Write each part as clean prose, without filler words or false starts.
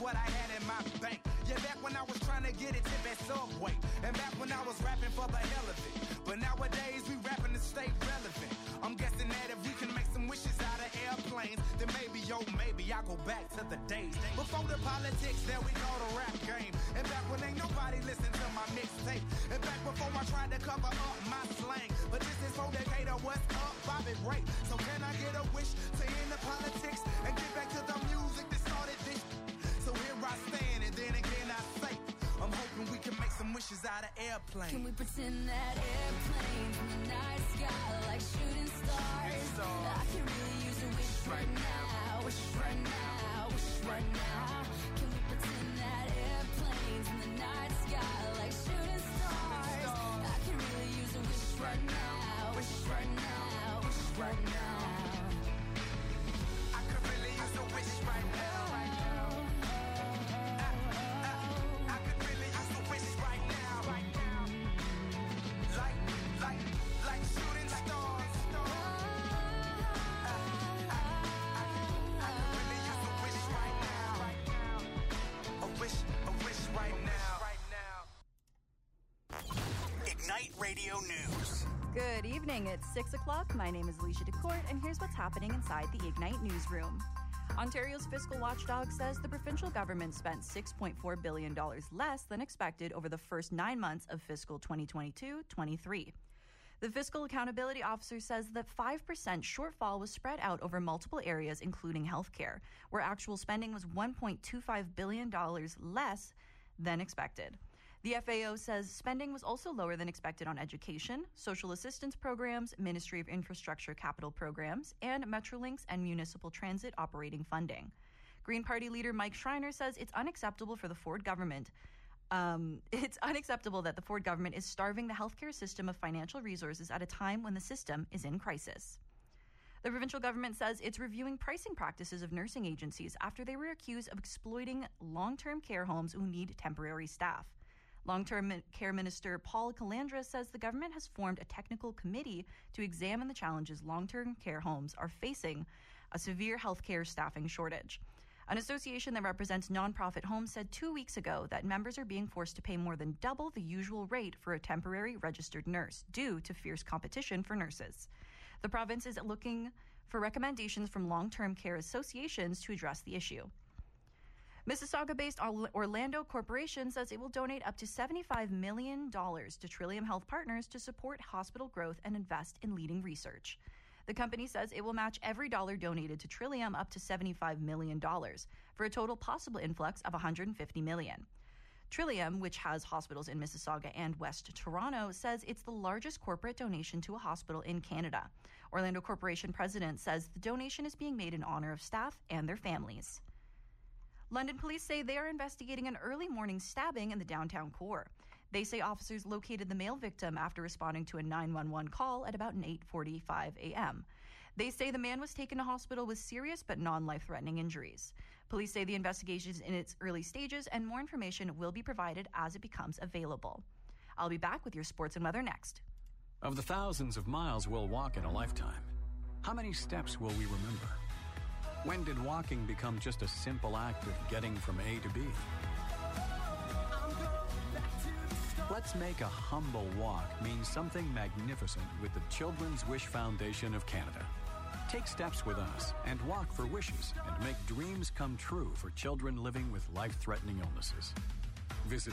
what I had in my bank. Yeah, back when I was trying to get a tip at Subway. And back when I was rapping for the hell of it. But nowadays we rapping to stay relevant. I'm guessing that if we can make some wishes out of airplanes, then maybe, yo, maybe I'll go back to the days before the politics that we call the rap game. And back when ain't nobody listened to my mixtape. And back before I tried to cover up my slang. But this is for Decatur, what's up, Bobby Ray. So can I get a wish to end the politics and get back to the music that started this? So here I stand, and then again I say, I'm hoping we can make some wishes out of airplanes. Can we pretend that airplanes in the night sky like shooting stars? I can really use a wish right now. Wish right now. Wish right now. Can we pretend that airplanes in the night sky like shooting stars? I can really use a wish right now. Wish right now. Wish right now. I could really use a wish right now. Ignite Radio News. Good evening. It's 6 o'clock. My name is Alicia DeCourt, and here's what's happening inside the Ignite newsroom. Ontario's fiscal watchdog says the provincial government spent $6.4 billion less than expected over the first 9 months of fiscal 2022-23. The Fiscal Accountability Officer says that 5% shortfall was spread out over multiple areas, including healthcare, where actual spending was $1.25 billion less than expected. The FAO says spending was also lower than expected on education, social assistance programs, Ministry of Infrastructure capital programs, and Metrolinx and municipal transit operating funding. Green Party leader Mike Schreiner says it's unacceptable for the Ford government. It's unacceptable that the Ford government is starving the healthcare system of financial resources at a time when the system is in crisis. The provincial government says it's reviewing pricing practices of nursing agencies after they were accused of exploiting long-term care homes who need temporary staff. Long-term care minister Paul Calandra says the government has formed a technical committee to examine the challenges long-term care homes are facing, a severe healthcare staffing shortage. An association that represents nonprofit homes said 2 weeks ago that members are being forced to pay more than double the usual rate for a temporary registered nurse due to fierce competition for nurses. The province is looking for recommendations from long-term care associations to address the issue. Mississauga-based Orlando Corporation says it will donate up to $75 million to Trillium Health Partners to support hospital growth and invest in leading research. The company says it will match every dollar donated to Trillium up to $75 million for a total possible influx of $150 million. Trillium, which has hospitals in Mississauga and West Toronto, says it's the largest corporate donation to a hospital in Canada. Orlando Corporation president says the donation is being made in honor of staff and their families. London police say they are investigating an early morning stabbing in the downtown core. They say officers located the male victim after responding to a 911 call at about 8:45 a.m. They say the man was taken to hospital with serious but non-life-threatening injuries. Police say the investigation is in its early stages and more information will be provided as it becomes available. I'll be back with your sports and weather next. Of the thousands of miles we'll walk in a lifetime, how many steps will we remember? When did walking become just a simple act of getting from A to B? Let's make a humble walk mean something magnificent with the Children's Wish Foundation of Canada. Take steps with us and walk for wishes and make dreams come true for children living with life-threatening illnesses. Visit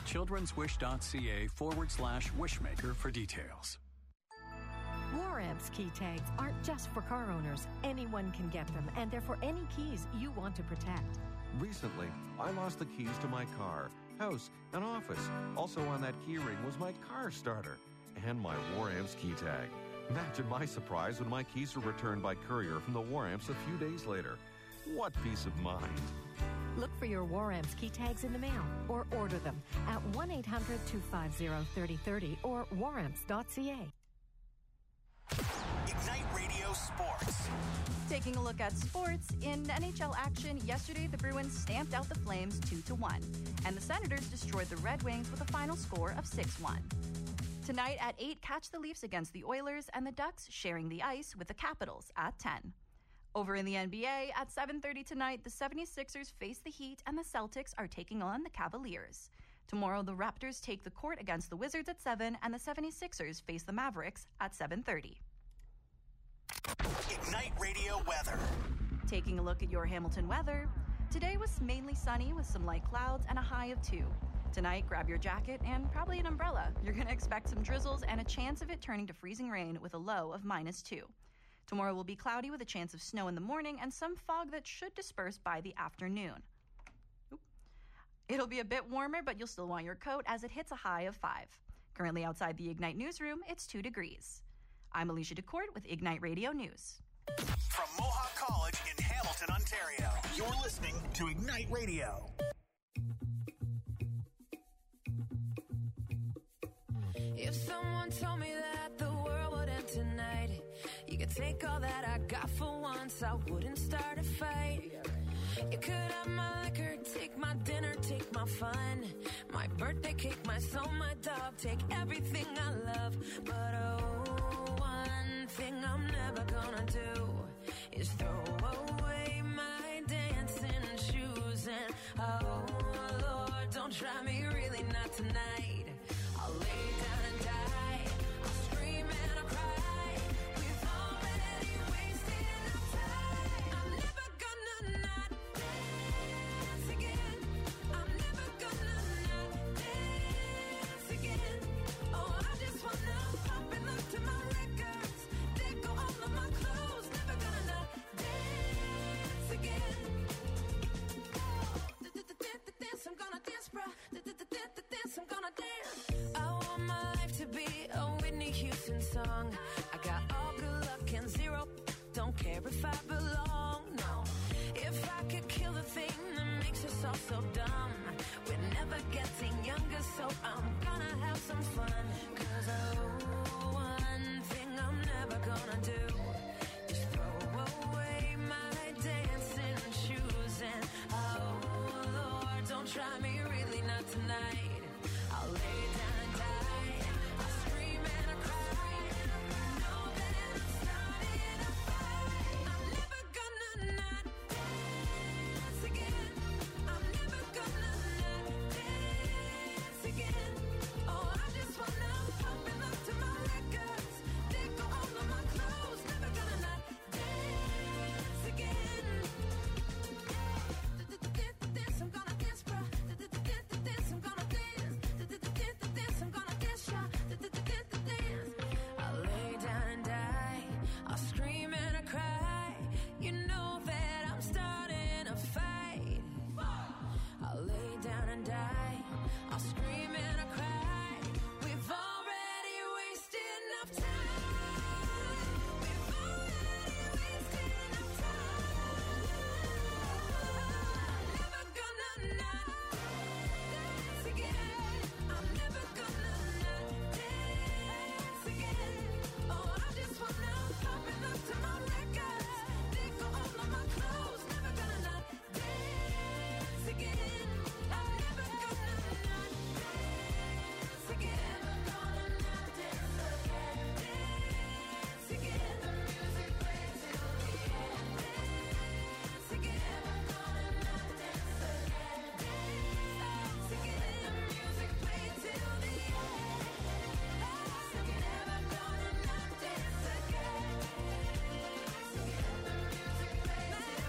childrenswish.ca/wishmaker for details. War-Amps key tags aren't just for car owners. Anyone can get them, and they're for any keys you want to protect. Recently, I lost the keys to my car, house, and office. Also on that key ring was my car starter and my War-Amps key tag. Imagine my surprise when my keys were returned by courier from the War-Amps a few days later. What peace of mind. Look for your War-Amps key tags in the mail or order them at 1-800-250-3030 or waramps.ca. Ignite Radio Sports. Taking a look at sports, in NHL action, yesterday the Bruins stamped out the Flames 2-1, and the Senators destroyed the Red Wings with a final score of 6-1. Tonight at 8, catch the Leafs against the Oilers, and the Ducks sharing the ice with the Capitals at 10. Over in the NBA, at 7:30 tonight, the 76ers face the Heat and the Celtics are taking on the Cavaliers. Tomorrow, the Raptors take the court against the Wizards at 7, and the 76ers face the Mavericks at 7:30. Ignite Radio weather. Taking a look at your Hamilton weather, today was mainly sunny with some light clouds and a high of 2. Tonight, grab your jacket and probably an umbrella. You're going to expect some drizzles and a chance of it turning to freezing rain with a low of -2. Tomorrow will be cloudy with a chance of snow in the morning and some fog that should disperse by the afternoon. It'll be a bit warmer, but you'll still want your coat as it hits a high of 5. Currently outside the Ignite newsroom, it's 2 degrees. I'm Alicia DeCourt with Ignite Radio News. From Mohawk College in Hamilton, Ontario, you're listening to Ignite Radio. If someone told me that the world would end tonight, you could take all that I got for once, I wouldn't start a fight. You could have my liquor, take my dinner, take my fun, my birthday cake, my soul, my dog, take everything I love. But oh, one thing I'm never gonna do is throw away my dancing shoes. And oh Lord, don't try me, really not tonight. I'll lay down and die, I'll scream and I'll cry. We've already wasted enough time. I'm never gonna not dance again. I'm never gonna not dance again. Oh, I just wanna pop and look to my records. They go all of my clothes. Never gonna not dance again. Dance, I'm gonna dance, bro. Dance, I'm gonna dance. I want my life to be a Whitney Houston song. I got all good luck and zero. Don't care if I belong, no. If I could kill the thing that makes us all so dumb, we're never getting younger, so I'm gonna have some fun. 'Cause oh, one thing I'm never gonna do is throw away my dancing shoes. And oh Lord, don't try me, really not tonight. I'll lay down and die, I'll scream and I'll cry. Know that I'm starting a fight. I'm never gonna not dance again. I'm never gonna not dance again. Oh, I just wanna pop and look to my records. They go all of my clothes. Never gonna not dance again. Dance, I'm gonna dance, bro. Dance, I'm gonna dance. Dance, I'm gonna dance, yeah. Dance. I'll lay down and die, I'll scream and I cry. You know that I'm starting a fight. I'll lay down and die, I'll scream and I cry. We've already wasted enough time. We've already wasted enough time. I'm never gonna not dance again. I'm never gonna not dance again. Oh, I just wanna pop and look to my records. They go all of my clothes. Never gonna not dance again. I'm never gonna not dance again. Never gonna not dance again. Dance again. The music plays till the end. Dance again. Never gonna not dance again. Dance again. The music plays till the end. Dance again. Never gonna not dance again. Dance again. The music plays till the end.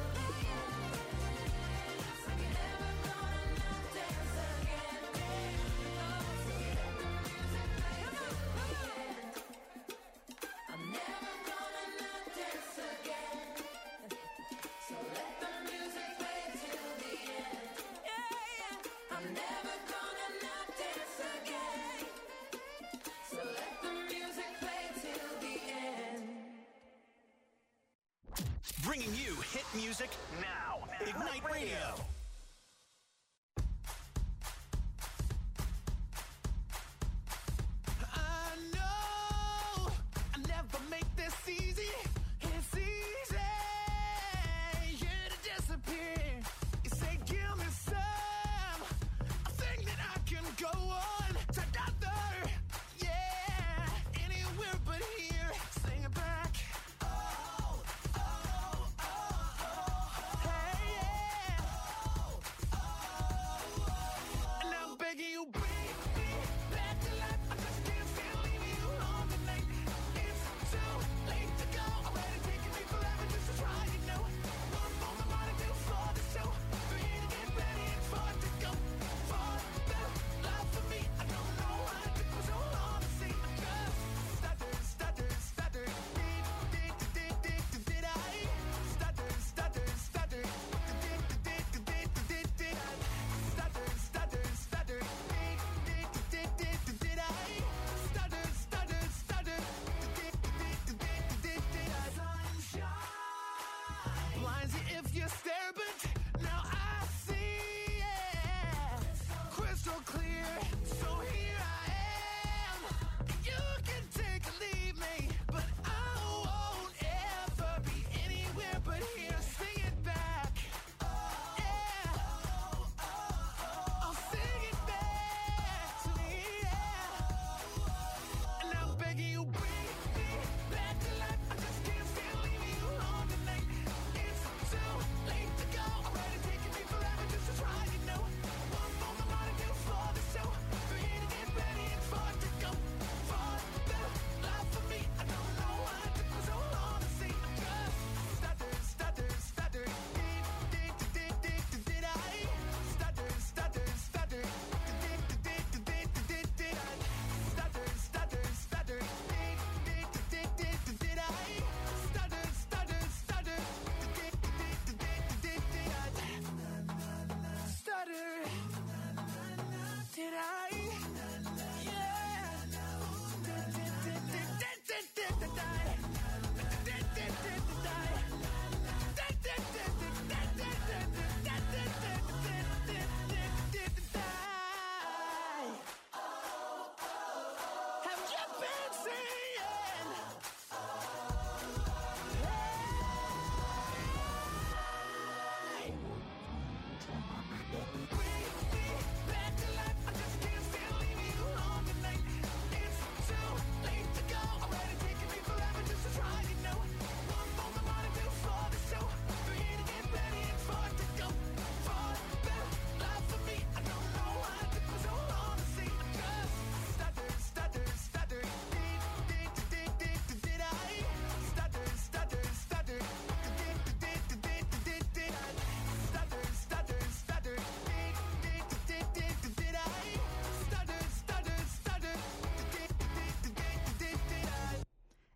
Dance again. Never gonna not dance again. Dance again. The music plays till the end. I'm never gonna not dance again. So let the music play till the end. Yeah. I'm never gonna not dance again. So let the music play till the end. Bringing you hit music now. Ignite Radio. I know I never make this easy. It's easy, yeah, to disappear. You say, give me some, a thing that I can go on together. Yeah, anywhere but here. Sing it back. Oh, oh, oh.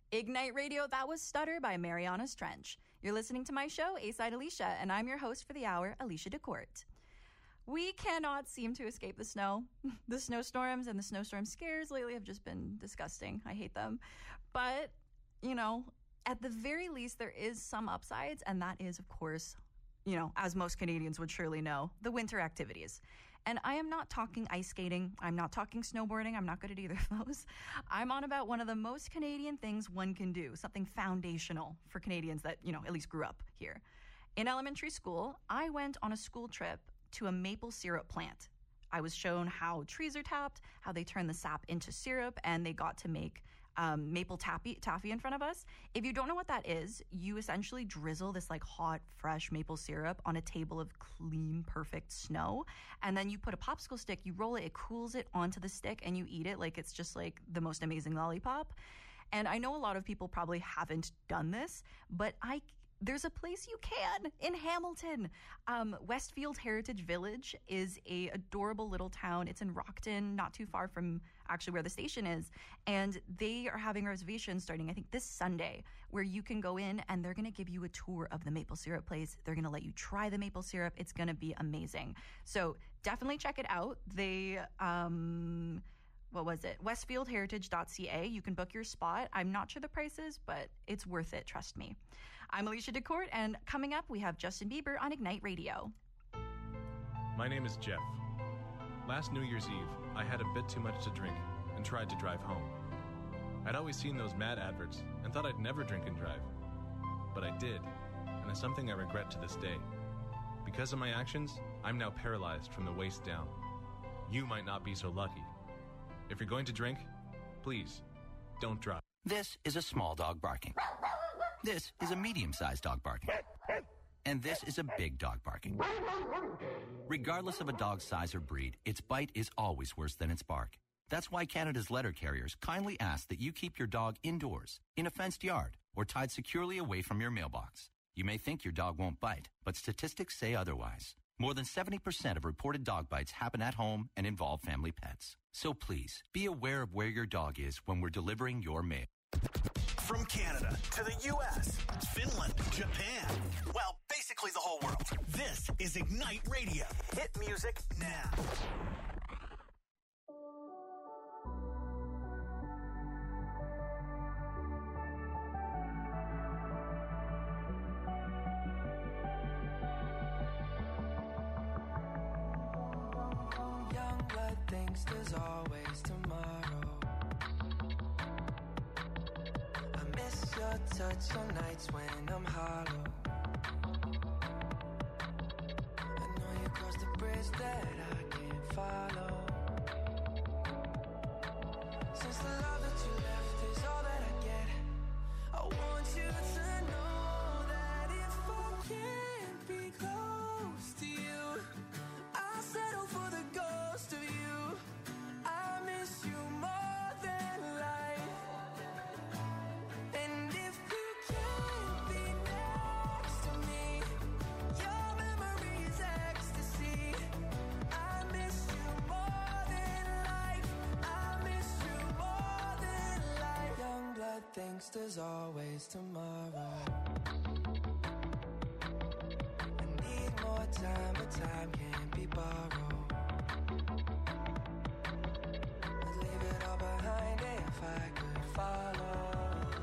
Ignite Radio, that was Stutter by Mariana's Trench. You're listening to my show, A-Side Alicia, and I'm your host for the hour, Alicia DeCourt. We cannot seem to escape the snow. The snowstorms and the snowstorm scares lately have just been disgusting. I hate them. But, you know, at the very least, there is some upsides, and that is, of course, you know, as most Canadians would surely know, the winter activities. And I am not talking ice skating. I'm not talking snowboarding. I'm not good at either of those. I'm on about one of the most Canadian things one can do, something foundational for Canadians that, you know, at least grew up here. In elementary school, I went on a school trip to a maple syrup plant. I was shown how trees are tapped, how they turn the sap into syrup, and they got to make maple taffy in front of us. If you don't know what that is, you essentially drizzle this like hot, fresh maple syrup on a table of clean, perfect snow, and then you put a popsicle stick, you roll it, it cools it onto the stick, and you eat it like it's just like the most amazing lollipop. And I know a lot of people probably haven't done this, but there's a place you can in Hamilton. Westfield Heritage Village is a adorable little town. It's in Rockton, not too far from actually where the station is. And they are having reservations starting, I think, this Sunday, where you can go in and they're going to give you a tour of the maple syrup place. They're going to let you try the maple syrup. It's going to be amazing. So definitely check it out. They, westfieldheritage.ca. You can book your spot. I'm not sure the prices, but it's worth it. Trust me. I'm Alicia DeCourt, and coming up, we have Justin Bieber on Ignite Radio. My name is Jeff. Last New Year's Eve, I had a bit too much to drink and tried to drive home. I'd always seen those mad adverts and thought I'd never drink and drive. But I did, and it's something I regret to this day. Because of my actions, I'm now paralyzed from the waist down. You might not be so lucky. If you're going to drink, please, don't drive. This is a small dog barking. This is a medium-sized dog barking. And this is a big dog barking. Regardless of a dog's size or breed, its bite is always worse than its bark. That's why Canada's letter carriers kindly ask that you keep your dog indoors, in a fenced yard, or tied securely away from your mailbox. You may think your dog won't bite, but statistics say otherwise. More than 70% of reported dog bites happen at home and involve family pets. So please, be aware of where your dog is when we're delivering your mail. From Canada to the U.S., Finland, Japan, well, basically the whole world. This is Ignite Radio. Hit music now. Young blood thinks there's always tomorrow. Your touch on nights when I'm hollow. I know you crossed the bridge that I can't follow. Since the love that you left is all that I get, I want you to know that if I can't be close to you, I'll settle for the ghost of you. I miss you more than life. And if you can't be next to me, your memory is ecstasy. I miss you more than life. I miss you more than life. Young blood thinks there's always tomorrow. I need more time, but time can't be borrowed. I'd leave it all behind if I could follow.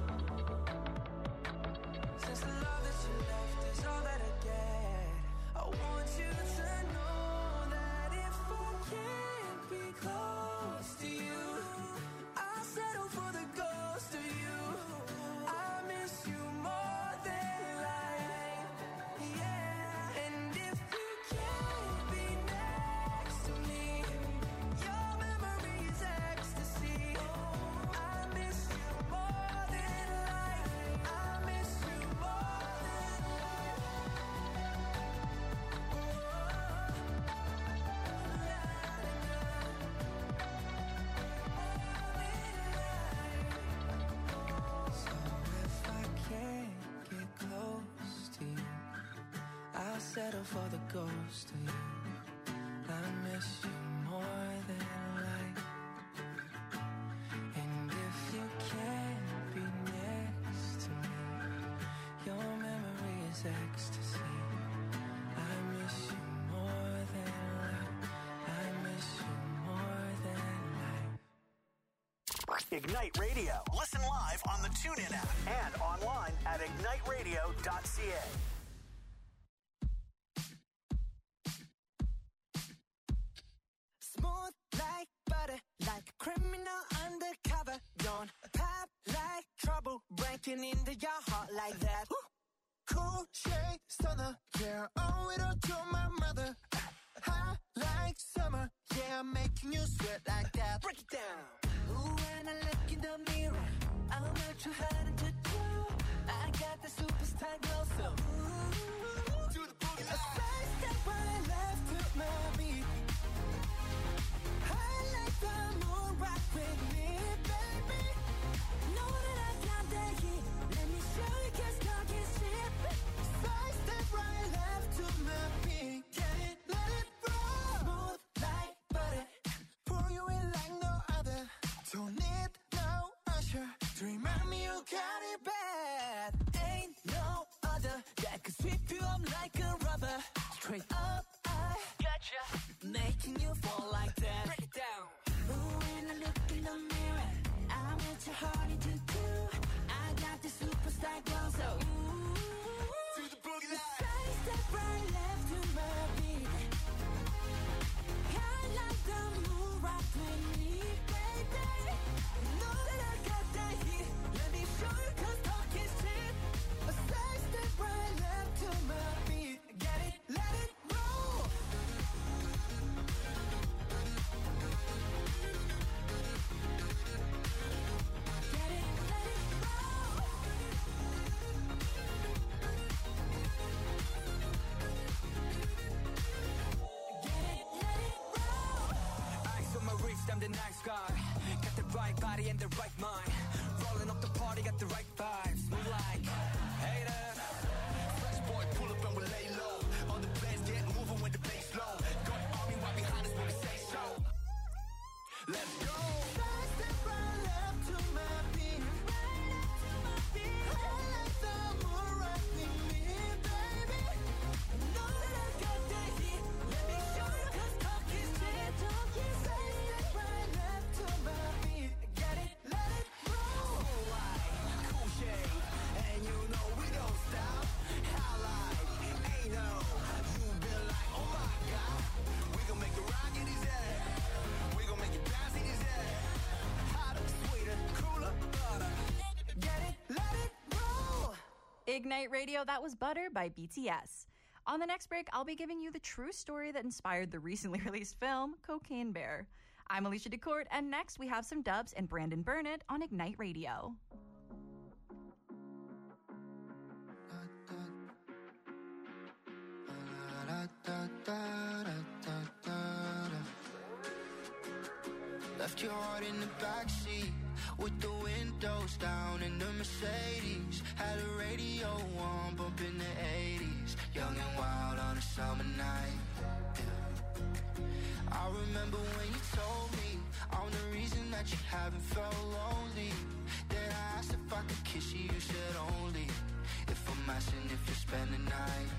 Since the love that you left is all that I get, I want you to know that if I can't be close to you, I'll settle for the ghost of you. I miss you more than life, yeah. And if you can't be next to me, your memory is ecstasy. I miss you more than life. I miss you more than life. So if I can't get close to you, I'll settle for the ghost of you. I miss you more than life. And if you can't be near is ecstasy. I miss you more than life. I miss you more than life. Ignite Radio. Listen live on the TuneIn app and online at igniteradio.ca. Smooth like butter, like a criminal undercover. Don't pop like trouble, breaking into your heart like that. Cool shade stunner, yeah, owe it all to my mother. Hot like summer, yeah, I'm making you sweat like that. Break it down. Ooh, when I look in the mirror, I'm not too hard to do. I got the superstar glow, so ooh, to the boogie line. A side step right left to my beat. I like the moon rock with me, baby. Know that I got that heat. Let me show you, 'cause talk is cheap. Side step right left to my beat. Get it, let it roll. Smooth like butter. Pour you in like no other. Don't need no usher to remind me you got it bad. Ain't no other that could sweep you up like a rubber. Straight up, I gotcha, making you fall like that. Break it down. Ooh, when I look in the mirror, I'm at your heart into two. I got the superstar glow, so ooh, to the boogie line. Side step right left to my beat. I like the moon rock with me, baby. Know that I got that heat. Let me show you, 'cause talk is cheap. A side step right left to my beat. Get it, let it roll. Get it, let it roll. Get it, let it roll. Eyes on my wrist, I'm the nice guy. Got the right body and the right mind. Rolling up the party, got the right vibes. Move like haters. Fresh boy, pull up and we lay low. All the players get moving when the bass low. Got the army right behind us when we say so. Let's go. Side step right left to my beat. I like the moon rock with me, baby. Know that I got that heat. Let me show you, 'cause talk is cheap. Side step right left to my beat. Get it, let it roll. Cool light, cool shade, and you know we don't stop. Highlight, ain't no. You been like, oh my God. We gon' make it rock in his head. We gon' make it bounce in his head. Hotter, sweeter, cooler, butter. Get it, let it roll. Ignite Radio, that was Butter by BTS. On the next break, I'll be giving you the true story that inspired the recently released film, Cocaine Bear. I'm Alicia DeCourt, and next we have some dubs and Brandon Burnett on Ignite Radio. Left your heart in the backseat with the windows down in the Mercedes. Had a radio on, bumping the 80s. Young and wild on a summer night. Yeah. I remember when you told me I'm the reason that you haven't felt lonely. Then I asked if I could kiss you, you said only if I'm asking if you spend the night.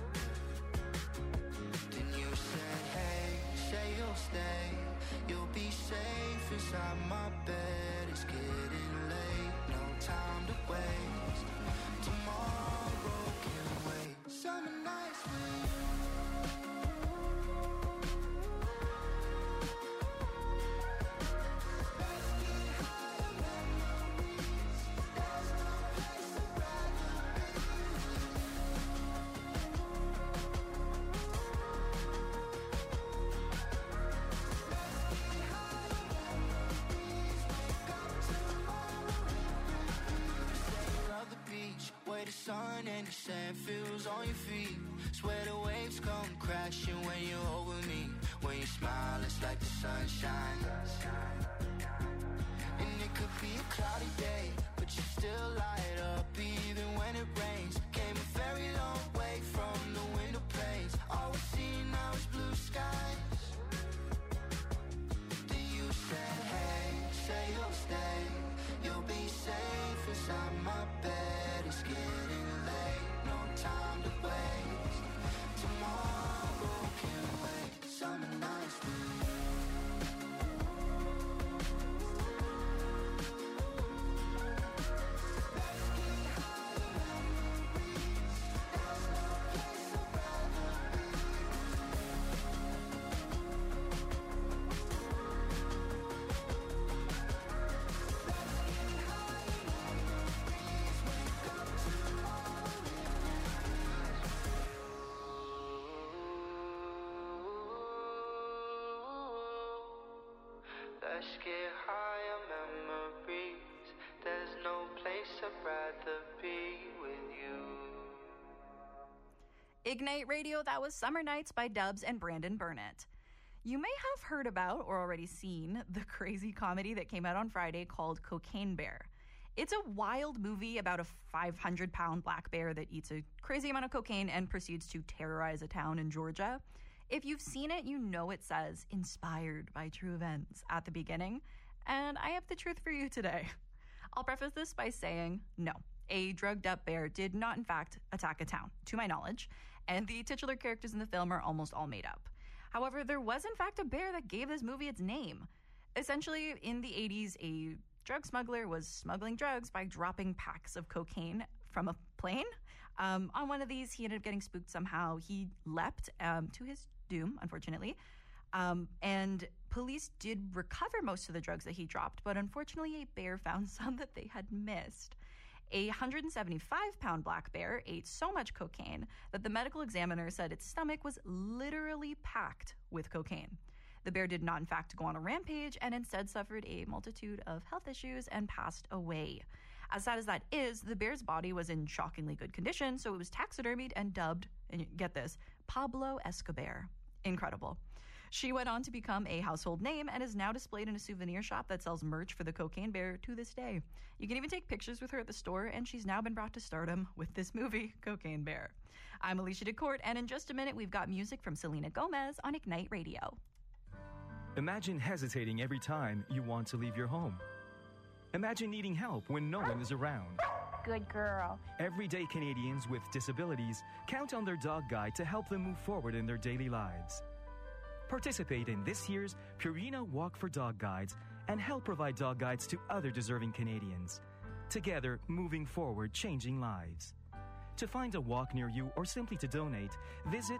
Then you said, hey, say you'll stay. You'll be safe inside my bed. It's getting late, no time to waste. Tomorrow can wait. Summer nights with you. Let's get higher memories. There's no place I'd rather the sun and the sand feels on your feet. Swear the waves come crashing when you're over me. When you smile, it's like the sunshine. And it could be a cloudy day, but you still light up even when it rains. Came a very long way from the window panes. All we see now is blue skies. Then you said, hey, say you'll stay. You'll be safe inside my bed. It's getting late, no time Let's get higher memories. There's no place I'd rather be with you. Ignite Radio, that was Summer Nights by Dubs and Brandon Burnett. You may have heard about or already seen the crazy comedy that came out on Friday called Cocaine Bear. It's a wild movie about a 500-pound black bear that eats a crazy amount of cocaine and proceeds to terrorize a town in Georgia. If you've seen it, you know it says, inspired by true events at the beginning. And I have the truth for you today. I'll preface this by saying, no, a drugged-up bear did not, in fact, attack a town, to my knowledge, and the titular characters in the film are almost all made up. However, there was, in fact, a bear that gave this movie its name. Essentially, in the 80s, a drug smuggler was smuggling drugs by dropping packs of cocaine from a plane. On one of these, he ended up getting spooked somehow. He leapt to his doom, unfortunately. And police did recover most of the drugs that he dropped, but unfortunately, a bear found some that they had missed. A 175-pound black bear ate so much cocaine that the medical examiner said its stomach was literally packed with cocaine. The bear did not, in fact, go on a rampage and instead suffered a multitude of health issues and passed away. As sad as that is, the bear's body was in shockingly good condition, so it was taxidermied and dubbed, and get this, Pablo Escobar. Incredible. She went on to become a household name and is now displayed in a souvenir shop that sells merch for the Cocaine Bear to this day. You can even take pictures with her at the store, and she's now been brought to stardom with this movie, Cocaine Bear. I'm Alicia DeCourt, and in just a minute, we've got music from Selena Gomez on Ignite Radio. Imagine hesitating every time you want to leave your home. Imagine needing help when no one is around. Good girl. Everyday Canadians with disabilities count on their dog guide to help them move forward in their daily lives. Participate in this year's Purina Walk for Dog Guides and help provide dog guides to other deserving Canadians. Together, moving forward, changing lives. To find a walk near you or simply to donate, visit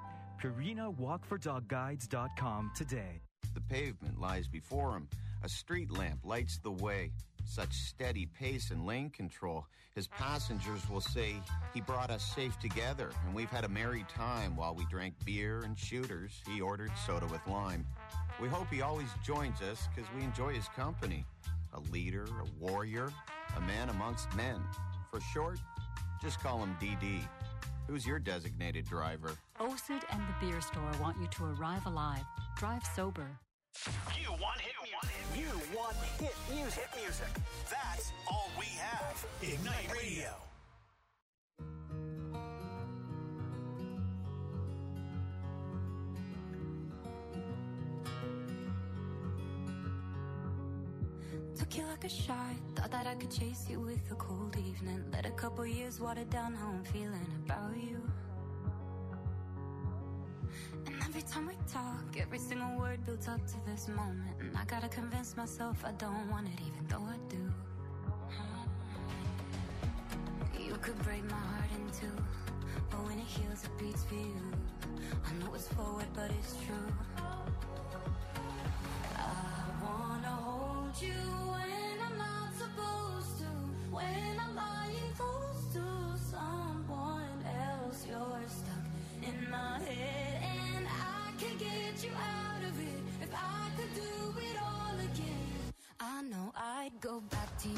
PurinaWalkForDogGuides.com today. The pavement lies before him. A street lamp lights the way. Such steady pace and lane control. His passengers will say he brought us safe together, and we've had a merry time while we drank beer and shooters. He ordered soda with lime. We hope he always joins us because we enjoy his company. A leader, a warrior, a man amongst men. For short, just call him DD. Who's your designated driver? OSID and the beer store want you to arrive alive. Drive sober. You want hit music. You want hit music. Hit music. That's all we have. Ignite Radio. Took you like a shot. Thought that I could chase you with a cold evening. Let a couple years water down how I'm feeling about you. And every time we talk, every single word builds up to this moment. And I gotta convince myself I don't want it, even though I do. You could break my heart in two, but when it heals, it beats for you. I know it's forward, but it's true. I wanna hold you when I'm not supposed to. When I'm lying close to someone else, you're stuck in my head, and I can get you out of it. If I could do it all again, I know I'd go back to you.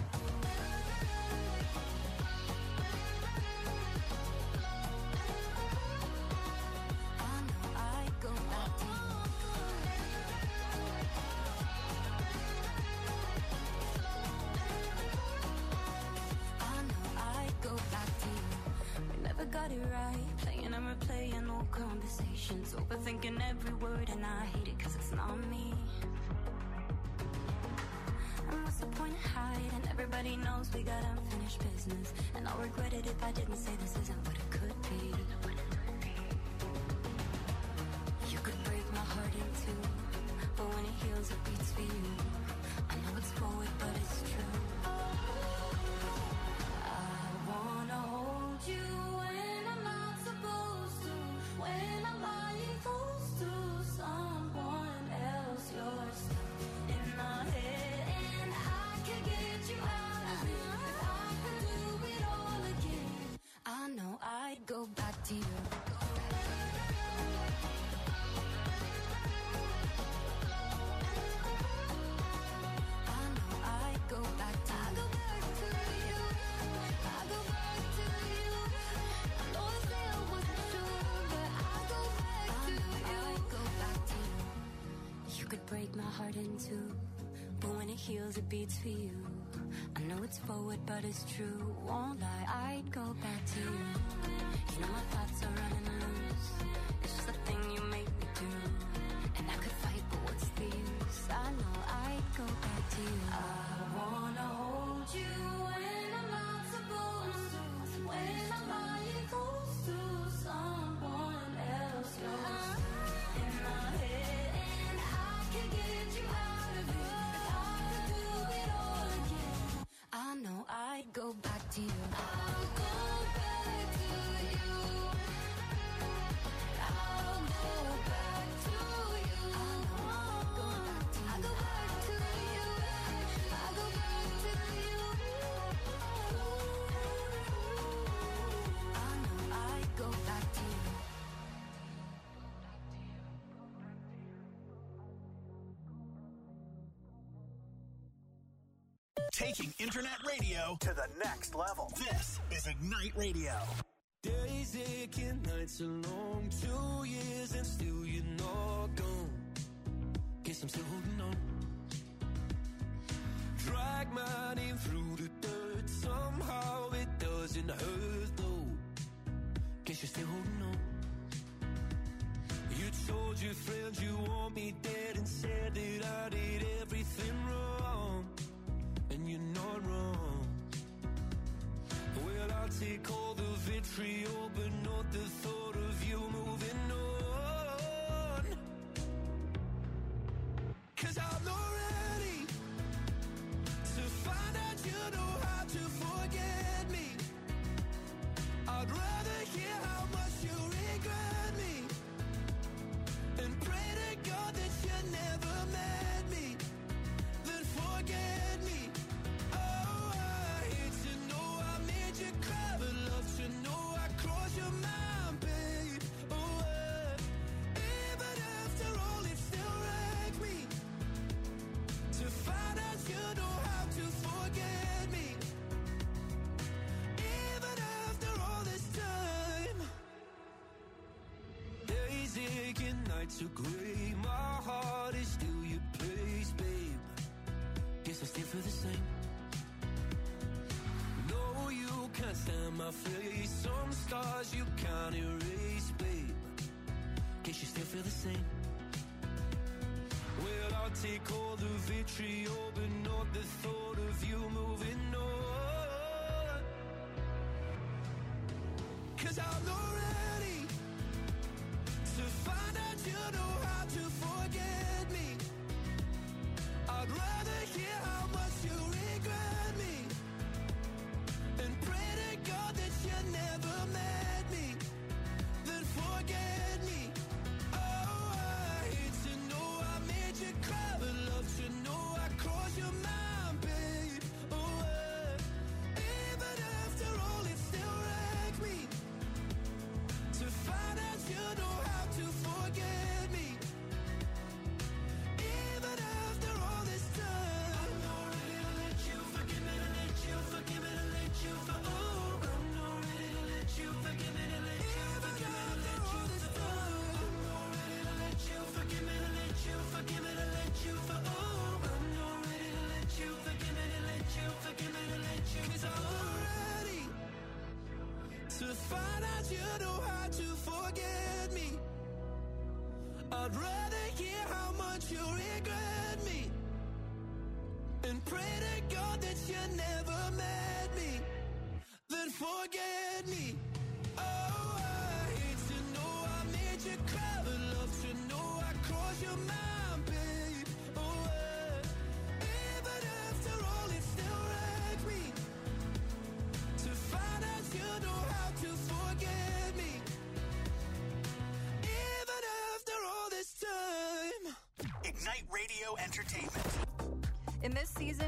Got it right, playing and replaying old conversations, overthinking every word, and I hate it cause it's not me. And what's the point of hiding? Everybody knows we got unfinished business, and I'll regret it if I didn't say this isn't what it could be. You could break my heart in two, but when it heals it beats for you. I know it's forward but it's true. I wanna hold you when I'm not supposed to. When I'm lying close to someone else, you're stuck in my head, and I can get you out of it. If I could do it all again, I know I'd go back to you. break my heart in two, but when it heals, it beats for you. I know it's forward, but it's true. Won't lie, I'd go back to you. You know my thoughts are running loose. It's just the thing you make me do. And I could fight, but what's the use? I know I'd go back to you. I wanna hold you when I'm not supposed to. When my body goes to someone else, yours in my head, and I can get you out of it. If I could do it all again, I know I'd go back to you. I'll go back to you. I'll go back to you. I know I'll go back to you. I'll go back to you. I'll go back to you. I know I'd go back to you. Taking internet radio to the next level. This is Ignite Radio. Days aching, nights are long, 2 years and still you're not gone. Guess I'm still holding on. Drag my name through the dirt, somehow it doesn't hurt though. Guess you're still holding on. You told your friends you want me dead and said that I did everything wrong. And you're not wrong. Well, I'll take all the vitriol, but not the thought of you moving on. 'Cause I'm not ready to find out you know how to forget me. I'd rather hear how much you regret me and pray to God that you never met me, then forget me. Oh, I hate to know I made you cry, but love to know I crossed your mind, babe. Oh, even after all, it still wrecked me to find out you know how to forget me. Even after all this time, days aching, nights are gray. My heart is still your place, babe. Guess I still feel the same. No, you can't stand my face. Some stars you can't erase, babe. Guess you still feel the same. Well, I'll take all the vitriol, but not the thought of you moving on. 'Cause I'm not ready to find out you know how to forget me. I'd rather hear how much you regret me and pray to God that you never met me, then forget me. Oh, I hate to know I made you cry, but love to know I crossed your mind, babe. Oh, even after all, it still wrecked me to find out you know how to forget me. Even after all this time, I'm not ready to let you forgive me, to let you forgive me, to let you for. Oh, I'm not ready to let you forgive me, to let you forgive me, to let you for. I'm not ready to let you forgive me, to let you forgive me, to let you for. Oh, I'm not ready to let you forgive me, to let you forgive me, to let you. 'Cause I'm not ready to find out you know how to forget me. I'd rather hear how much you regret me and pray to God that you never met me, then forget me. Oh, I hate to know I made you cry, but love to know I crossed your mind, babe. Oh, even after all, it still wrecked me to find out you know how to forget me. Even after all this time. Ignite Radio Entertainment. In this season,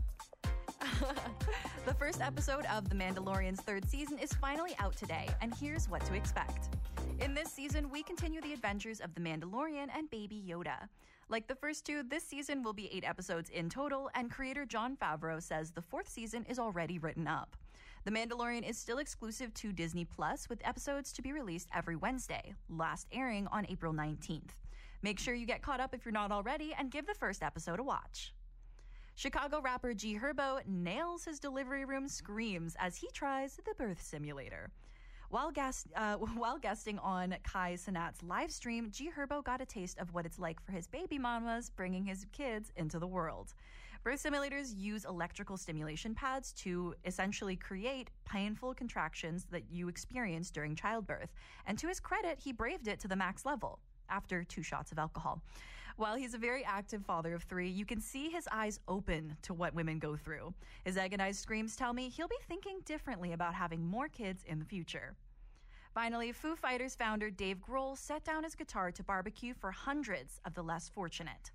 the first episode of The Mandalorian's third season is finally out today, and here's what to expect. In this season, we continue the adventures of The Mandalorian and Baby Yoda. Like the first two, this season will be 8 episodes in total, and creator Jon Favreau says the 4th season is already written up. The Mandalorian is still exclusive to Disney Plus, with episodes to be released every Wednesday, last airing on April 19th. Make sure you get caught up if you're not already and give the first episode a watch. Chicago rapper G Herbo nails his delivery room screams as he tries the birth simulator. While guesting on Kai Cenat's live stream, G Herbo got a taste of what it's like for his baby mamas bringing his kids into the world. Birth simulators use electrical stimulation pads to essentially create painful contractions that you experience during childbirth. And to his credit, he braved it to the max level after 2 shots of alcohol. While he's a very active father of 3, you can see his eyes open to what women go through. His agonized screams tell me he'll be thinking differently about having more kids in the future. Finally, Foo Fighters founder Dave Grohl set down his guitar to barbecue for hundreds of the less fortunate.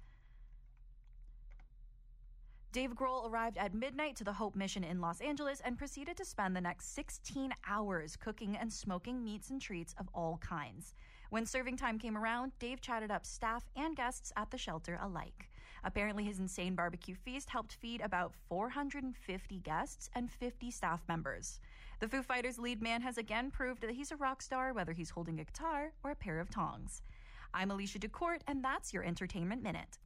Dave Grohl arrived at midnight to the Hope Mission in Los Angeles and proceeded to spend the next 16 hours cooking and smoking meats and treats of all kinds. When serving time came around, Dave chatted up staff and guests at the shelter alike. Apparently, his insane barbecue feast helped feed about 450 guests and 50 staff members. The Foo Fighters lead man has again proved that he's a rock star, whether he's holding a guitar or a pair of tongs. I'm Alicia DeCourt, and that's your Entertainment Minute.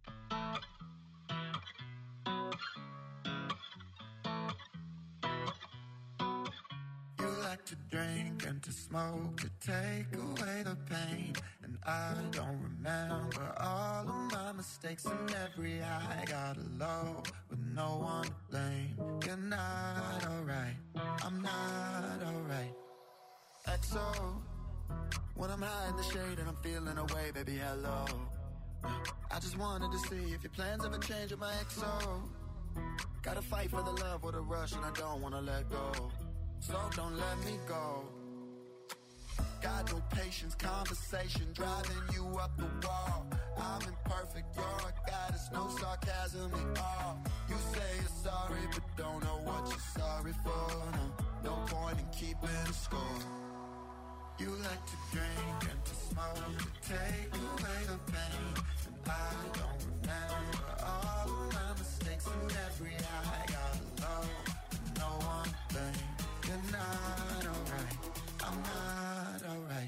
To drink and to smoke to take away the pain, and I don't remember all of my mistakes, and every high got a low with no one to blame. You're not alright, I'm not alright. XO, when I'm high in the shade and I'm feeling away, baby, hello. I just wanted to see if your plans ever change with my XO. Gotta fight for the love with a rush, and I don't wanna let go. So don't let me go. Got no patience, conversation driving you up the wall. I'm imperfect, you're a goddess, no sarcasm at all. You say you're sorry, but don't know what you're sorry for. No point in keeping score. You like to drink and to smoke to take away the pain, and I don't remember all of my mistakes, and every high got low, no one to blame. You're not alright, I'm not alright.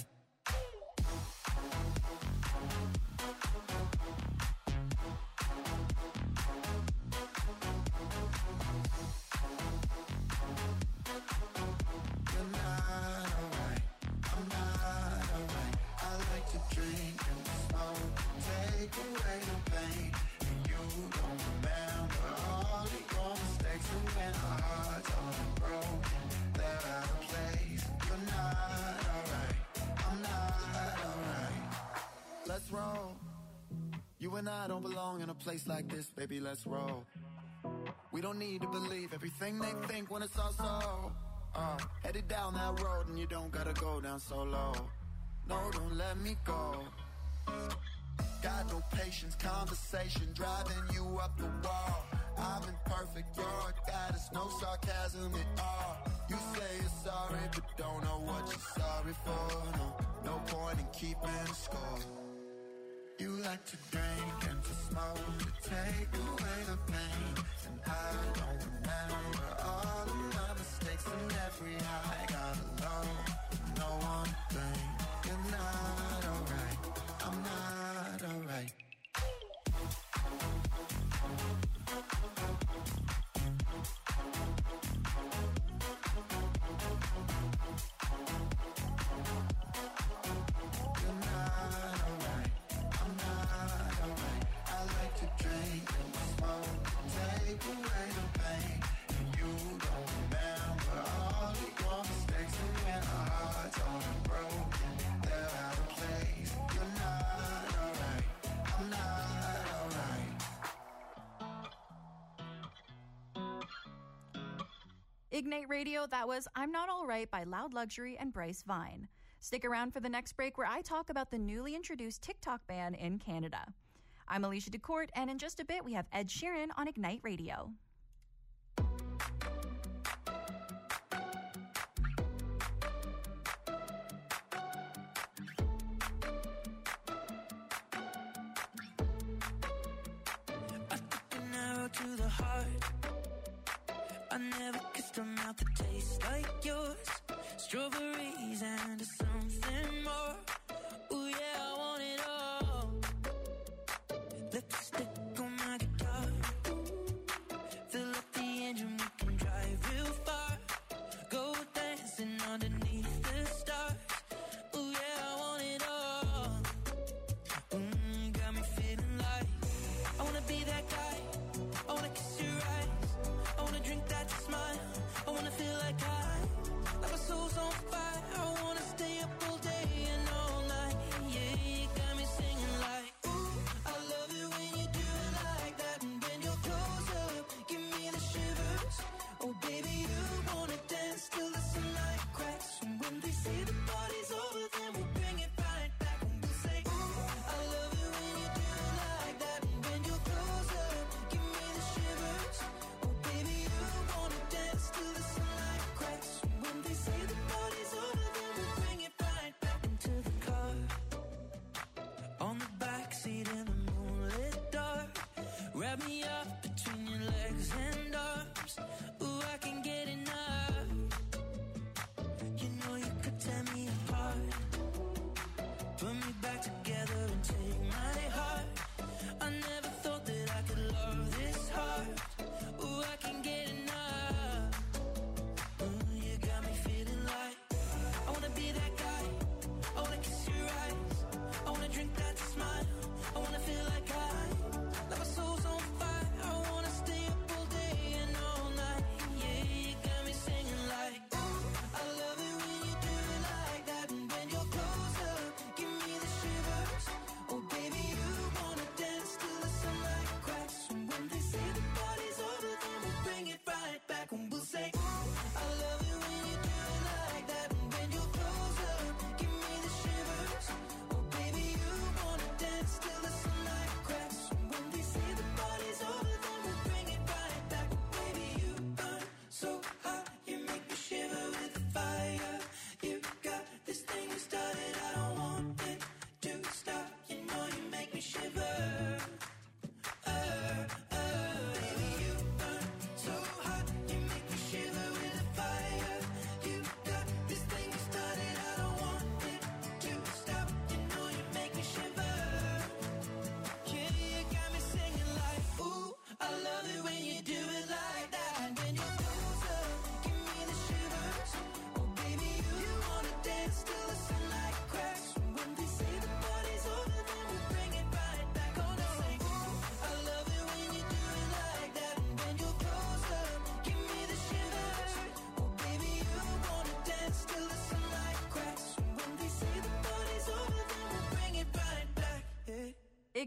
You're not alright, I'm not alright. I like to drink and smoke, take away the pain, and you don't remember all of your mistakes, and when our hearts are broken, they're out of place. You're not alright, I'm not alright. Let's roll. You and I don't belong in a place like this, baby, let's roll. We don't need to believe everything they think when it's all so. Headed down that road and you don't gotta go down so low. No, don't let me go. Got no patience, conversation driving you up the wall. I'm imperfect, you're a goddess, no sarcasm at all. You say you're sorry, but don't know what you're sorry for. No point in keeping score. You like to drink and to smoke to take away the pain, and I don't remember all of my mistakes, and every high got a low, no one to blame. You're not alright, I'm not alright. Ignite Radio, that was I'm Not Alright by Loud Luxury and Bryce Vine. Stick around for the next break where I talk about the newly introduced TikTok ban in Canada. I'm Alicia DeCourt, and in just a bit we have Ed Sheeran on Ignite Radio. I took an arrow to the heart. I never kissed a mouth that tastes like yours. Strawberries and something more. Ooh yeah, I want it all.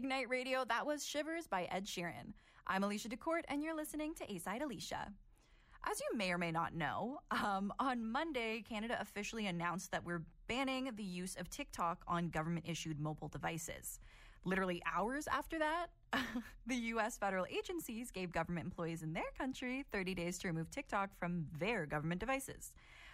Ignite Radio, that was Shivers by Ed Sheeran. I'm Alicia DeCourt, and you're listening to A-Side Alicia. As you may or may not know, on Monday, Canada officially announced that we're banning the use of TikTok on government-issued mobile devices. Literally hours after that, the U.S. federal agencies gave government employees in their country 30 days to remove TikTok from their government devices.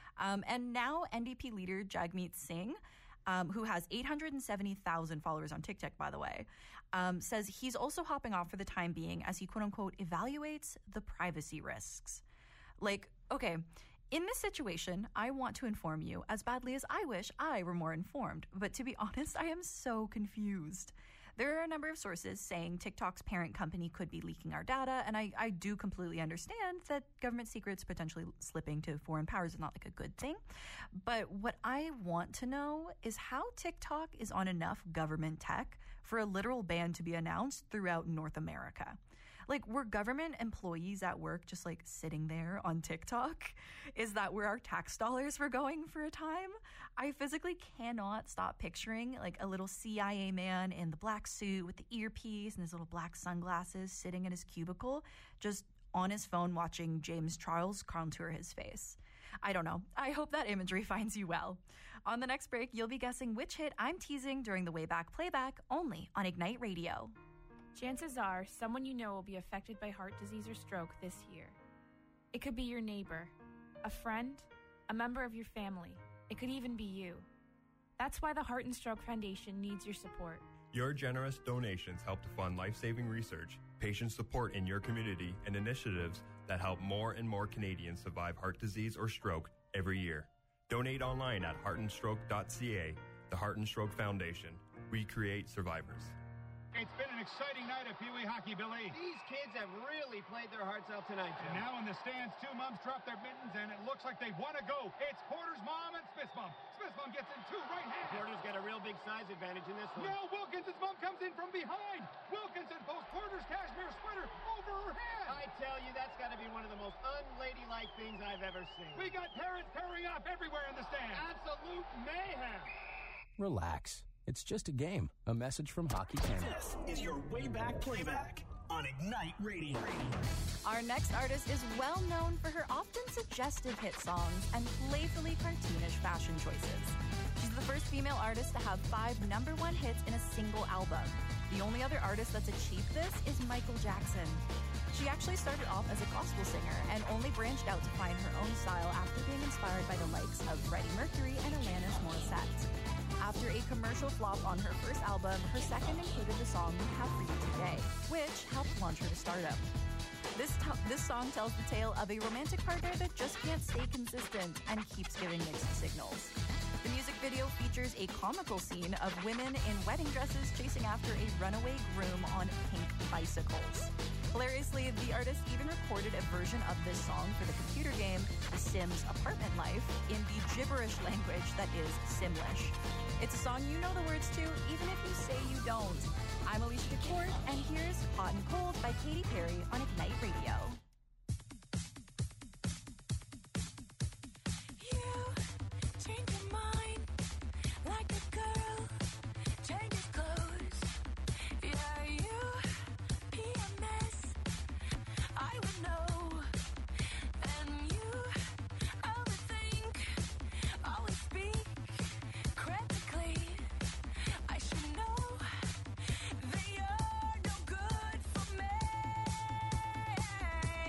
And now NDP leader Jagmeet Singh, who has 870,000 followers on TikTok, by the way, says he's also hopping off for the time being as he, quote-unquote, evaluates the privacy risks. Like, okay, in this situation, I want to inform you as badly as I wish I were more informed. But to be honest, I am so confused. There are a number of sources saying TikTok's parent company could be leaking our data, and I do completely understand that government secrets potentially slipping to foreign powers is not like a good thing. But what I want to know is how TikTok is on enough government tech for a literal ban to be announced throughout North America. Like, were government employees at work just like sitting there on TikTok? Is that where our tax dollars were going for a time? I physically cannot stop picturing like a little CIA man in the black suit with the earpiece and his little black sunglasses sitting in his cubicle, just on his phone watching James Charles contour his face. I don't know. I hope that imagery finds you well. On the next break, you'll be guessing which hit I'm teasing during the Wayback Playback, only on Ignite Radio. Chances are someone you know will be affected by heart disease or stroke this year. It could be your neighbor, a friend, a member of your family. It could even be you. That's why the Heart and Stroke Foundation needs your support. Your generous donations help to fund life-saving research, patient support in your community, and initiatives that help more and more Canadians survive heart disease or stroke every year. Donate online at heartandstroke.ca. The Heart and Stroke Foundation. We create survivors. It's been an exciting night at Pee Wee Hockey, Billy. These kids have really played their hearts out tonight, Jim. And now in the stands, two moms drop their mittens, and it looks like they want to go. It's Porter's mom and Spitzbum. Spitzbum gets in two right hands. Porter's got a real big size advantage in this one. No, Wilkinson's mom comes in from behind. Wilkinson posts Porter's cashmere sweater over her head. I tell you, that's got to be one of the most unladylike things I've ever seen. We got parents tearing up everywhere in the stands. Absolute mayhem. Relax. It's just a game. A message from Hockey Canada. This is your Wayback Playback on Ignite Radio. Our next artist is well known for her often suggestive hit songs and playfully cartoonish fashion choices. She's the first female artist to have 5 #1 hits in a single album. The only other artist that's achieved this is Michael Jackson. She actually started off as a gospel singer and only branched out to find her own style after being inspired by the likes of Freddie Mercury and Alanis Morissette. After a commercial flop on her first album, her second included the song We Have For You Today, which helped launch her to stardom. This song tells the tale of a romantic partner that just can't stay consistent and keeps giving mixed signals. The music video features a comical scene of women in wedding dresses chasing after a runaway groom on pink bicycles. Hilariously, the artist even recorded a version of this song for the computer game The Sims Apartment Life in the gibberish language that is Simlish. It's a song you know the words to, even if you say you don't. I'm Alicia DeCourt, and here's Hot and Cold by Katy Perry on Ignite Radio. Change your mind like a girl changes clothes. Yeah, you PMS, I would know. And you overthink, always speak critically. I should know that you're no good for me.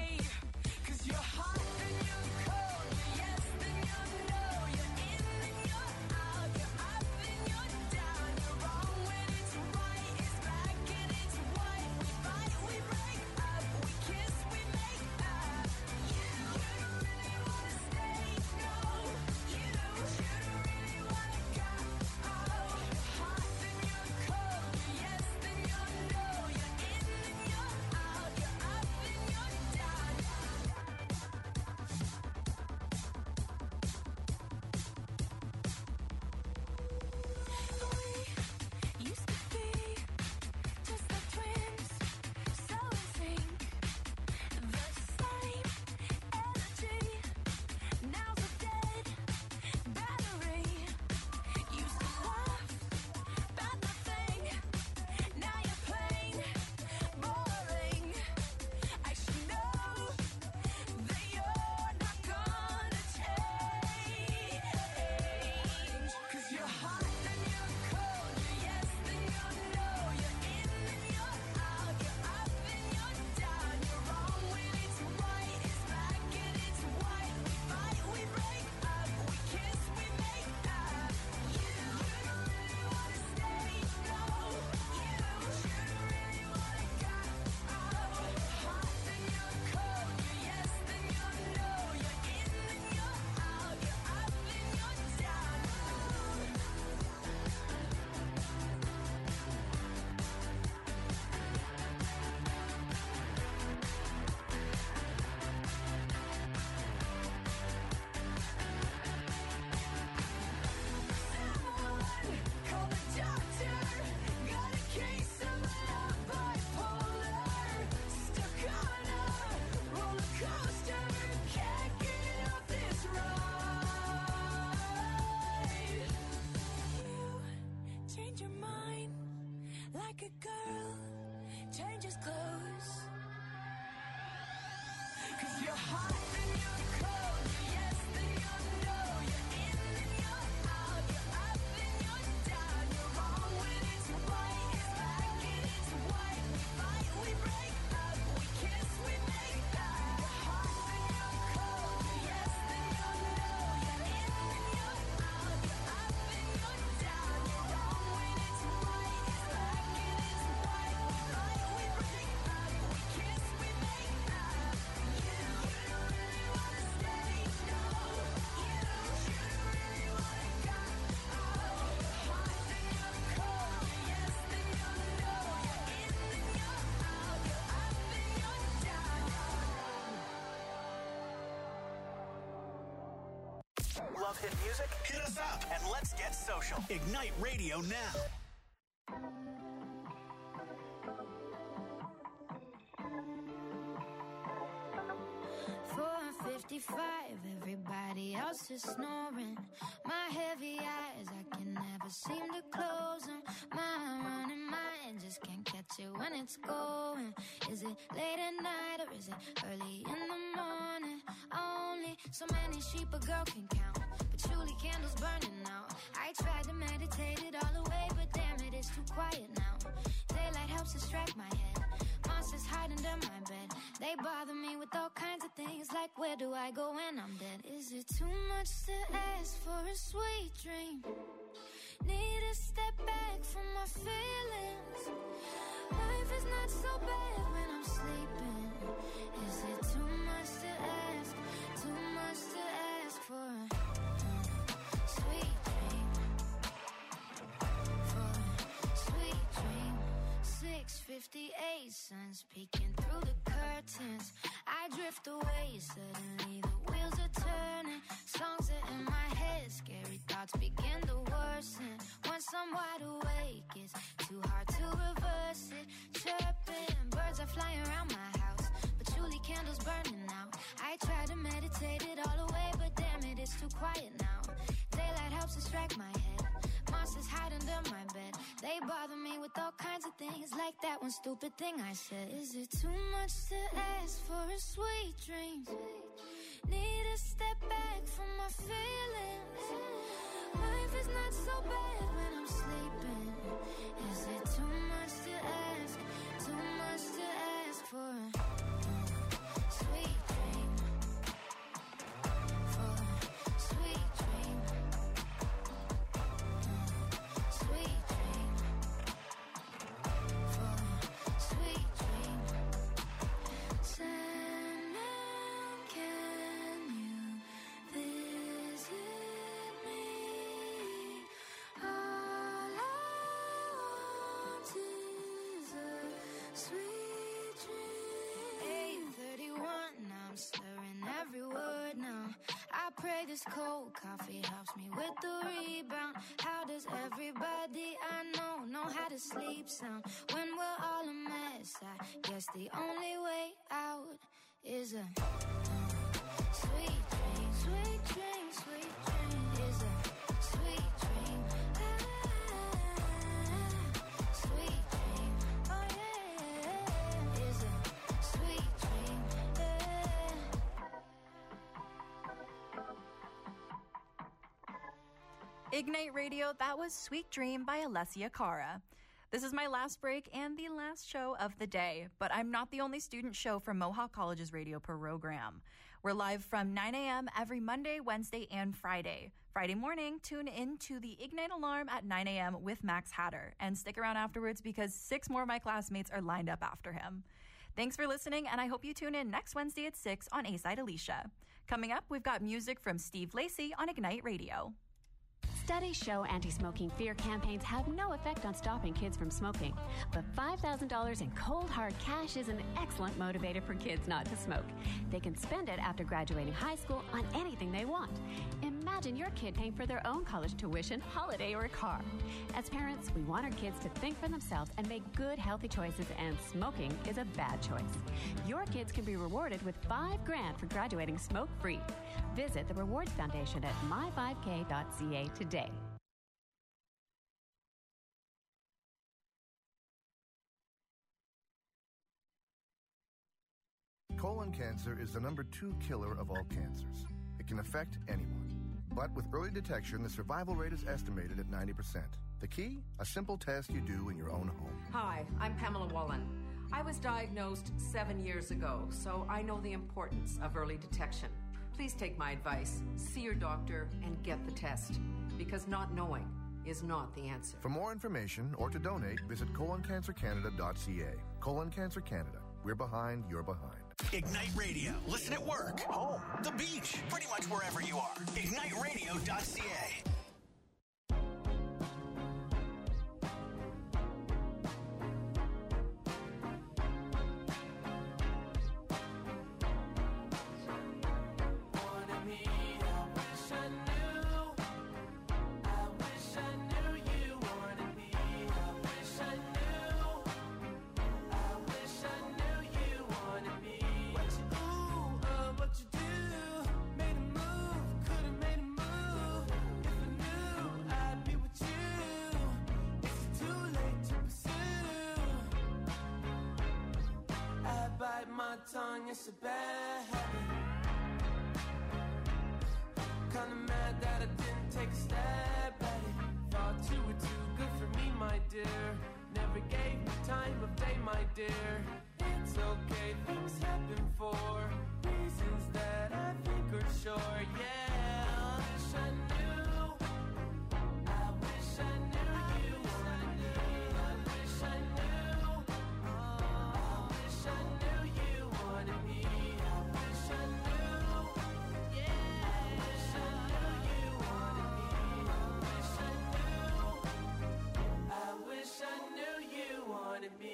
like a girl changes clothes. 'Cause you're hot and you're cold, you're yes then you're no, you're in and you're out, you're up and you're down, you're wrong when it's right, it's black and it's white, we fight, we break up, we kiss, we make love. You're hot and you're cold, you're yes then you're no, you're in and you're out, you're up and you're down, you're wrong when it's right, it's black and it's white, we fight, we break up, we kiss, we make love. You don't really wanna stay, no. You don't really wanna go. Oh, you're hot then you're cold, you're yes then you're no, you're in then you're out, you're up and you're down. Love hit music? Hit us up and let's get social. Ignite Radio now. 4:55, everybody else is snoring. My heavy eyes, I can never seem to close them. My running mind just can't catch it when it's going. Is it late at night or is it early in the morning? Only so many sheep a girl can count, patchouli candles burning out. I tried to meditate it all away, but damn it, it's too quiet now. Daylight helps distract my head. Monsters hide under my bed. They bother me with all kinds of things, like where do I go when I'm dead? Is it too much to ask for a sweet dream? Need to step back from my feelings. Life is not so bad when I'm sleeping. Is it too much to ask? Too much to ask for a sweet dream? For a sweet dream. 6:58, sun's peeking through the curtains. I drift away, suddenly the wheels are turning. Songs are in my head, scary thoughts begin to worsen. Once I'm wide awake, it's too hard to reverse it. Chirping, birds are flying around my house, patchouli candles burning out. I try to meditate it all away, but damn it, it's too quiet now. Daylight helps distract my head. Monsters hide under my bed. They bother me with all kinds of things, like that one stupid thing I said. Is it too much to ask for a sweet dream? Need to step back from my feelings. Life is not so bad when I'm sleeping. Is it too much to ask? Too much to ask for a sweet dream? For a sweet dream. Sweet dream. For a sweet dream. Sandman, can you visit me? All I want is a sweet dream. 8:31, now I'm slurring every word now. I pray this cold coffee helps me with the rebound. How does everybody I know how to sleep sound when we're all a mess? I guess the only way out is a sweet dream. Sweet dream, sweet dream is a sweet dream. Sweet dream, oh yeah, is a sweet dream. Ignite Radio, that was Sweet Dream by Alessia Cara. This is my last break and the last show of the day, but I'm not the only student show from Mohawk College's radio program. We're live from 9 a.m. every Monday, Wednesday, and Friday. Friday morning, tune in to the Ignite Alarm at 9 a.m. with Max Hatter, and stick around afterwards because 6 more of my classmates are lined up after him. Thanks for listening, and I hope you tune in next Wednesday at 6 on A-Side Alicia. Coming up, we've got music from Steve Lacey on Ignite Radio. Studies show anti-smoking fear campaigns have no effect on stopping kids from smoking. But $5,000 in cold, hard cash is an excellent motivator for kids not to smoke. They can spend it after graduating high school on anything they want. Imagine your kid paying for their own college tuition, holiday, or a car. As parents, we want our kids to think for themselves and make good, healthy choices, and smoking is a bad choice. Your kids can be rewarded with $5,000 for graduating smoke-free. Visit the Rewards Foundation at my5k.ca today. Colon cancer is the #2 killer of all cancers. It can affect anyone. But with early detection, the survival rate is estimated at 90%. The key? A simple test you do in your own home. Hi, I'm Pamela Wallen. I was diagnosed 7 years ago, so I know the importance of early detection. Please take my advice. See your doctor and get the test, because not knowing is not the answer. For more information or to donate, visit coloncancercanada.ca. Colon Cancer Canada. We're behind, you're behind. Ignite Radio. Listen at work, home, the beach, pretty much wherever you are. IgniteRadio.ca. Tongue, it's a bad habit. Kinda mad that I didn't take a stab at it. Thought you were too good for me, my dear. Never gave me time of day, my dear. It's okay, things happen for reasons that I think are sure. Yeah, I wish I knew. I wish I knew you. I wish I knew. I wish I knew you wanted me. I wish I knew. Yeah, I wish I knew you wanted me. I wish I knew. I wish I knew you wanted me.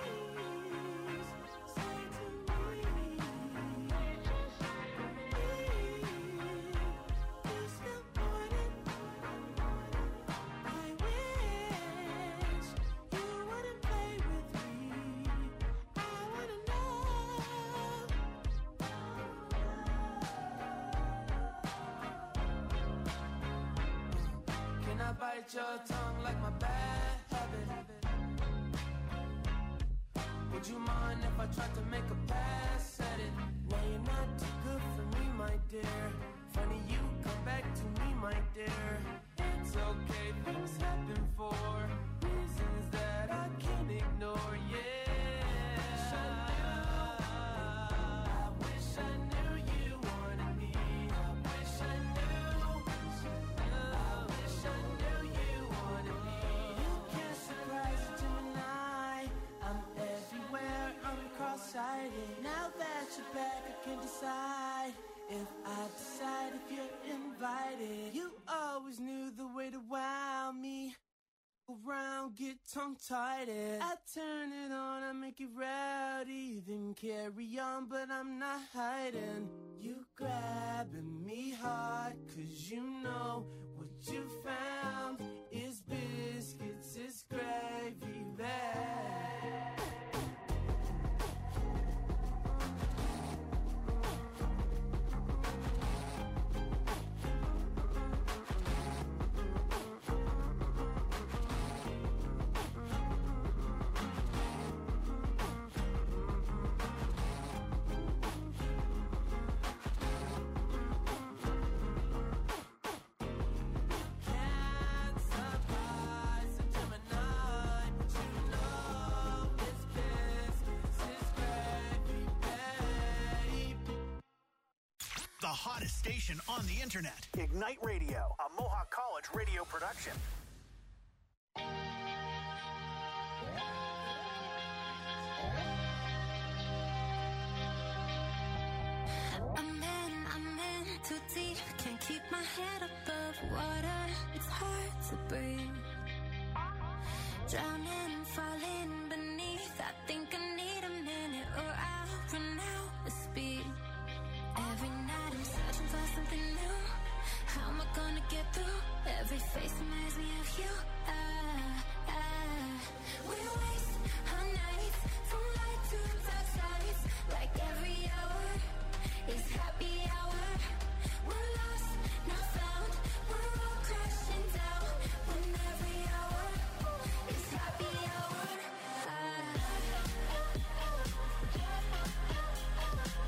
Bite your tongue like my bad habit. Would you mind if I tried to make a pass at it? Now you're not too good for me, my dear. Funny you come back to me, my dear. It's okay, things happen for reasons that I can't ignore. Yeah, I wish I knew you wanted me. I wish I knew. I wish I knew you wanted me. You can't surprise a Gemini. I'm everywhere, I'm cross-sighted. Now that you're back, I can decide if I decide if you're invited. You always knew the way to wow me. Around, get tongue-tied. I turn it on, I make it rowdy. Then carry on, but I'm not hiding. You grabbing me hard, 'cause you know what you found is biscuits, is gravy bag. The hottest station on the internet. Ignite Radio, a Mohawk College radio production. I'm in too deep. Can't keep my head above water. It's hard to breathe. Drowning, falling beneath. I think I need a minute or I'll run out of speed. Every night I'm searching for something new. How am I gonna get through? Every face reminds me of you. We waste our nights from light to dark sides. Like every hour is happy hour. We're lost, not found. We're all crashing down. When every hour is happy hour.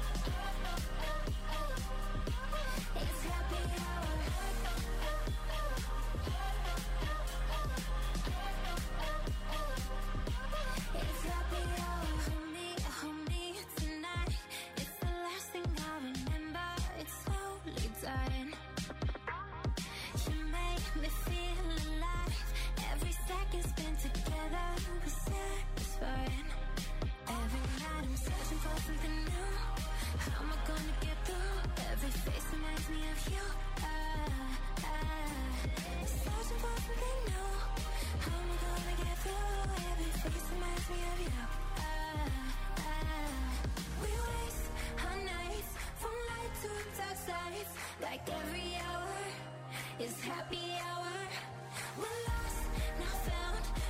something new. How am I gonna get through? Every face reminds me of you. Searching for something new. How am I gonna get through? Every face reminds me of you. We waste our nights from light to dark sides. Like every hour is happy hour. We're lost, now found.